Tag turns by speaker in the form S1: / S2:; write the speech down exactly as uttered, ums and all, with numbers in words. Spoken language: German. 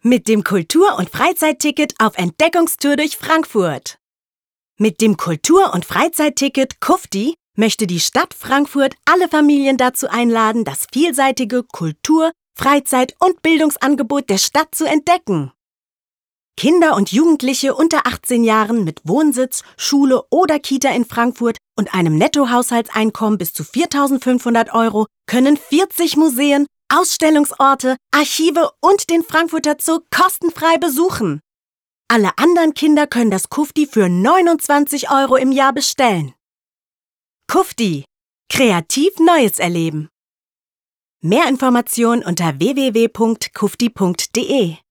S1: Mit dem Kultur- und Freizeitticket auf Entdeckungstour durch Frankfurt. Mit dem Kultur- und Freizeitticket KUFTI möchte die Stadt Frankfurt alle Familien dazu einladen, das vielseitige Kultur-, Freizeit- und Bildungsangebot der Stadt zu entdecken. Kinder und Jugendliche unter achtzehn Jahren mit Wohnsitz, Schule oder Kita in Frankfurt und einem Nettohaushaltseinkommen bis zu viertausendfünfhundert Euro können vierzig Museen, Ausstellungsorte, Archive und den Frankfurter Zoo kostenfrei besuchen. Alle anderen Kinder können das KUFTI für neunundzwanzig Euro im Jahr bestellen. KUFTI. Kreativ Neues erleben. Mehr Informationen unter w w w punkt kufti punkt de.